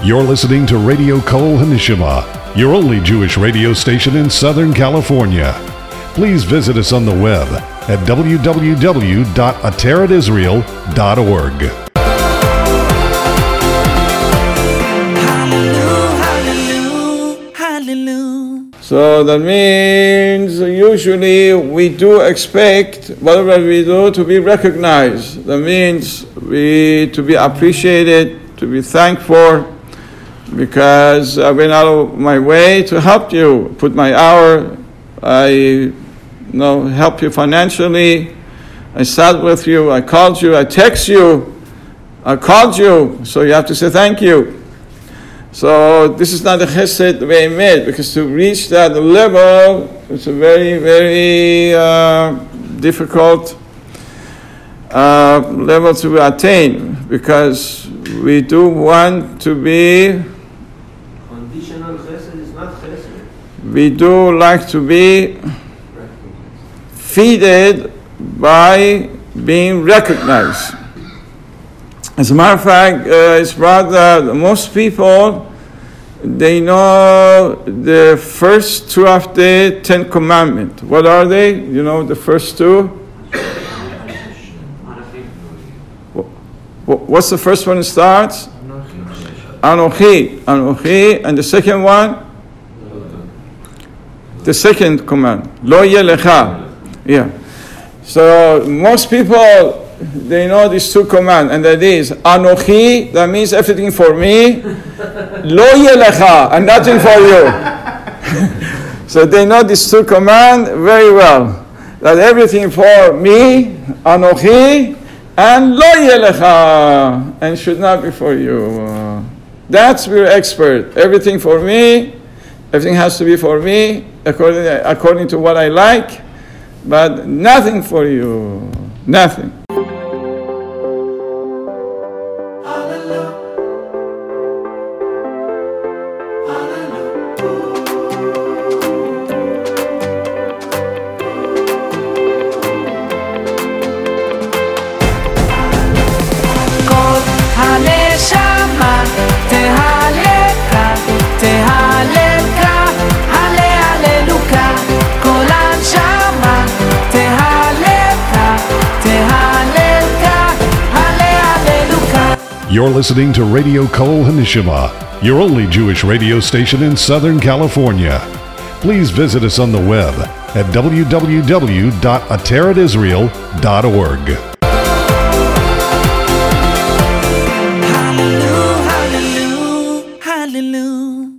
You're listening to Radio Kol Hanishima, your only Jewish radio station in Southern California. Please visit us on the web at www.ateratisrael.org. So that means usually we do expect whatever we do to be recognized. That means to be appreciated, to be thankful, because I went out of my way to help you, put my hour, I help you financially, I sat with you, I called you, I text you, I called you, so you have to say thank you. So this is not a chesed we made, because to reach that level, it's a very, very difficult level to attain, because we do want to be... Conditional chesed is not chesed. We do like to be feeded by being recognized. As a matter of fact, it's brought that most people, they know the first two of the 10 Commandments. What are they? You know the first two? What's the first one that starts? Anochi. Anochi. And the second one? The second command. Lo yeh lecha. Yeah. So most people, they know these two commands, and that is Anochi, that means everything for me. Lo yeh lecha, and nothing for you. So they know these two commands very well. That everything for me, Anochi, and Lo yeh lecha, and should not be for you. That's we're expert. Everything for me, everything has to be for me, according to what I like, but nothing for you. Nothing. You're listening to Radio Kol Hanishima, your only Jewish radio station in Southern California. Please visit us on the web at www.ateratisrael.org.